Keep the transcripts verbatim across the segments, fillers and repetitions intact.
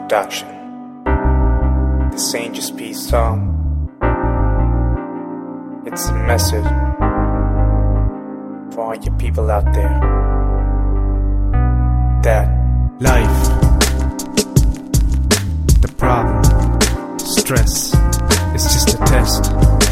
Production. This ain't just peace song. It's a message for all you people out there that life, the problem, stress, it's just a test.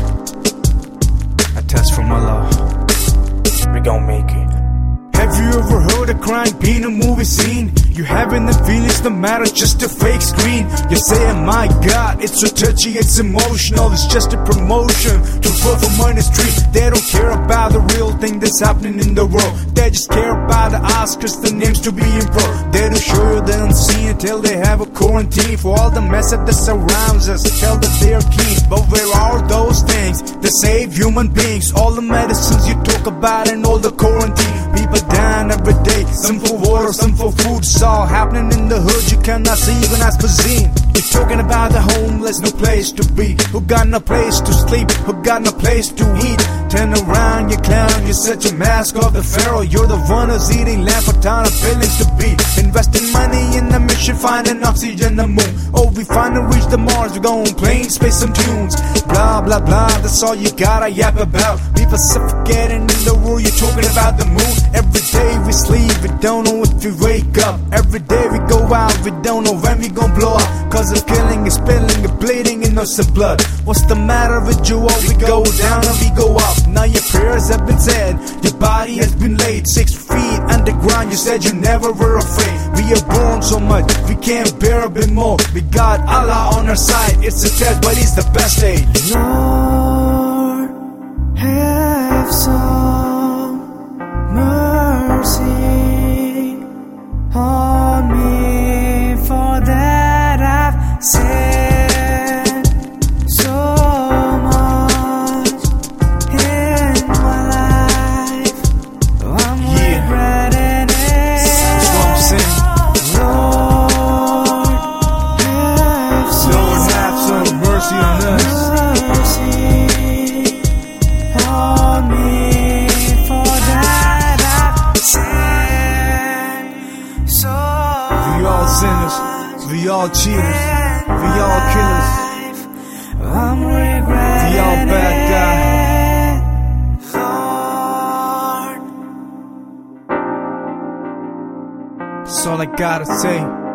A test from Allah. we gon' make it. Have you ever heard a crime being a movie scene? You having the feelings no matter, just a fake screen. You're saying, my God, it's so touchy, it's emotional. It's just a promotion to perform on the street. They don't care about the real thing that's happening in the world. They just care about the Oscars, the names to be in pro. They don't show you the unseen until they have a quarantine. For all the mess up that surrounds us, tell that they're keen. But where are those things that save human beings? All the medicines you talk about and all the quarantine. People dying every day, some for water, some for food. It's all happening in the hood, you cannot see even as cuisine. You're talking about the homeless, no place to be. Who got no place to sleep, who got no place to eat. Turn around, you clown, you're such a mask of the pharaoh. You're the one who's eating land for town of feelings to be. Investing money in the mission, finding oxygen the moon. Oh, we finally reach the Mars, we gon' plane, space some tunes. Blah, blah, blah, that's all you gotta yap about. People suffocating in the world, you're talking about the moon. Every day we sleep, we don't know if we wake up. Every day we go out, we don't know when we gon' blow up. Cause it's killing, it's spilling, it's bleeding, and innocent blood. What's the matter with you all? We go down and we go up. Now your prayers have been said, your body has been laid. Six feet underground, you said you never were afraid. We are born so much, we can't bear a bit more. We got Allah on our side, it's a test, but it's the best aid. Lord, have some mercy on me, for that I've sinned so much in my life. I'm Yeah. regretting it. That's what I'm saying. Lord, have some Lord, have some mercy on us. mercy on me, for that I've sinned so We all sinners, we all cheaters, we all killers, I'm regretting we all bad it, Lord. guys. That's all I gotta say.